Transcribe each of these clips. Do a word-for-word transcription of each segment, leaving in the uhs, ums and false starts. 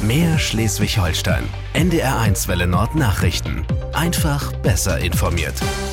Mehr Schleswig-Holstein. N D R eins Welle Nord Nachrichten. Einfach besser informiert.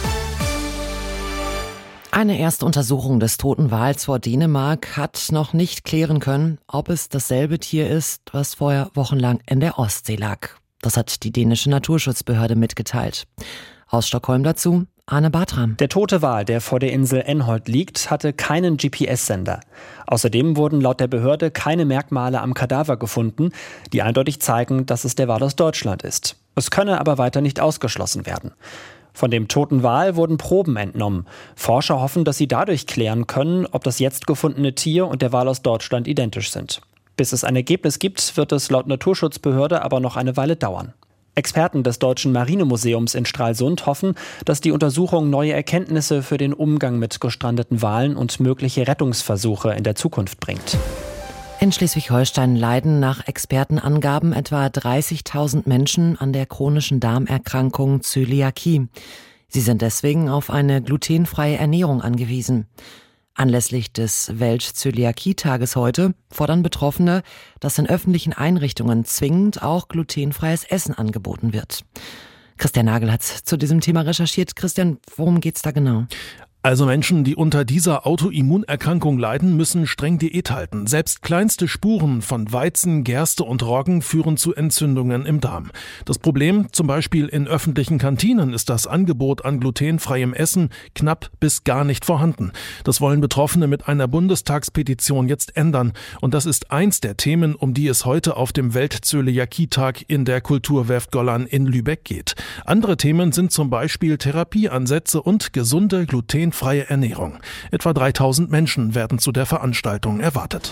Eine erste Untersuchung des toten Wals vor Dänemark hat noch nicht klären können, ob es dasselbe Tier ist, was vorher wochenlang in der Ostsee lag. Das hat die dänische Naturschutzbehörde mitgeteilt. Aus Stockholm dazu Arne Bartram. Der tote Wal, der vor der Insel Enholt liegt, hatte keinen G P S-Sender. Außerdem wurden laut der Behörde keine Merkmale am Kadaver gefunden, die eindeutig zeigen, dass es der Wal aus Deutschland ist. Es könne aber weiter nicht ausgeschlossen werden. Von dem toten Wal wurden Proben entnommen. Forscher hoffen, dass sie dadurch klären können, ob das jetzt gefundene Tier und der Wal aus Deutschland identisch sind. Bis es ein Ergebnis gibt, wird es laut Naturschutzbehörde aber noch eine Weile dauern. Experten des Deutschen Marinemuseums in Stralsund hoffen, dass die Untersuchung neue Erkenntnisse für den Umgang mit gestrandeten Walen und mögliche Rettungsversuche in der Zukunft bringt. In Schleswig-Holstein leiden nach Expertenangaben etwa dreißigtausend Menschen an der chronischen Darmerkrankung Zöliakie. Sie sind deswegen auf eine glutenfreie Ernährung angewiesen. Anlässlich des Welt-Zöliakie-Tages heute fordern Betroffene, dass in öffentlichen Einrichtungen zwingend auch glutenfreies Essen angeboten wird. Christian Nagel hat zu diesem Thema recherchiert. Christian, worum geht's da genau? Also Menschen, die unter dieser Autoimmunerkrankung leiden, müssen streng Diät halten. Selbst kleinste Spuren von Weizen, Gerste und Roggen führen zu Entzündungen im Darm. Das Problem, zum Beispiel in öffentlichen Kantinen, ist das Angebot an glutenfreiem Essen knapp bis gar nicht vorhanden. Das wollen Betroffene mit einer Bundestagspetition jetzt ändern. Und das ist eins der Themen, um die es heute auf dem Welt-Zöliakie-Tag in der Kulturwerft Gollern in Lübeck geht. Andere Themen sind zum Beispiel Therapieansätze und gesunde Gluten freie Ernährung. Etwa dreitausend Menschen werden zu der Veranstaltung erwartet.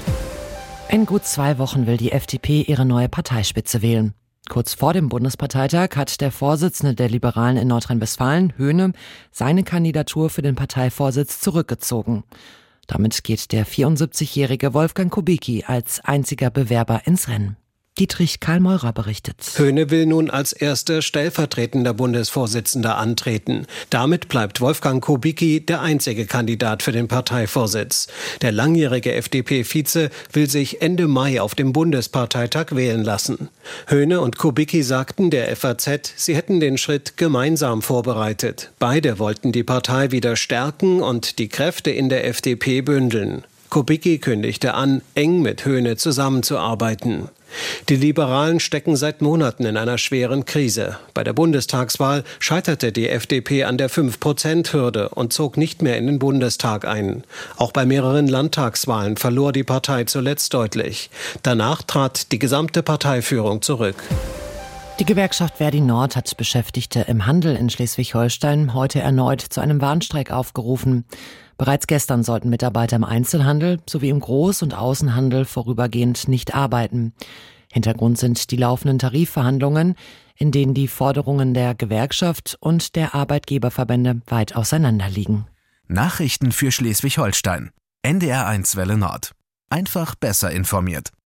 In gut zwei Wochen will die F D P ihre neue Parteispitze wählen. Kurz vor dem Bundesparteitag hat der Vorsitzende der Liberalen in Nordrhein-Westfalen, Höhne, seine Kandidatur für den Parteivorsitz zurückgezogen. Damit geht der vierundsiebzigjährige Wolfgang Kubicki als einziger Bewerber ins Rennen. Dietrich Karl-Meurer berichtet. Höhne will nun als erster stellvertretender Bundesvorsitzender antreten. Damit bleibt Wolfgang Kubicki der einzige Kandidat für den Parteivorsitz. Der langjährige F D P-Vize will sich Ende Mai auf dem Bundesparteitag wählen lassen. Höhne und Kubicki sagten der F A Z, sie hätten den Schritt gemeinsam vorbereitet. Beide wollten die Partei wieder stärken und die Kräfte in der F D P bündeln. Kubicki kündigte an, eng mit Höhne zusammenzuarbeiten. Die Liberalen stecken seit Monaten in einer schweren Krise. Bei der Bundestagswahl scheiterte die F D P an der fünf Prozent Hürde und zog nicht mehr in den Bundestag ein. Auch bei mehreren Landtagswahlen verlor die Partei zuletzt deutlich. Danach trat die gesamte Parteiführung zurück. Die Gewerkschaft Verdi Nord hat Beschäftigte im Handel in Schleswig-Holstein heute erneut zu einem Warnstreik aufgerufen. Bereits gestern sollten Mitarbeiter im Einzelhandel sowie im Groß- und Außenhandel vorübergehend nicht arbeiten. Hintergrund sind die laufenden Tarifverhandlungen, in denen die Forderungen der Gewerkschaft und der Arbeitgeberverbände weit auseinanderliegen. Nachrichten für Schleswig-Holstein. N D R eins Welle Nord. Einfach besser informiert.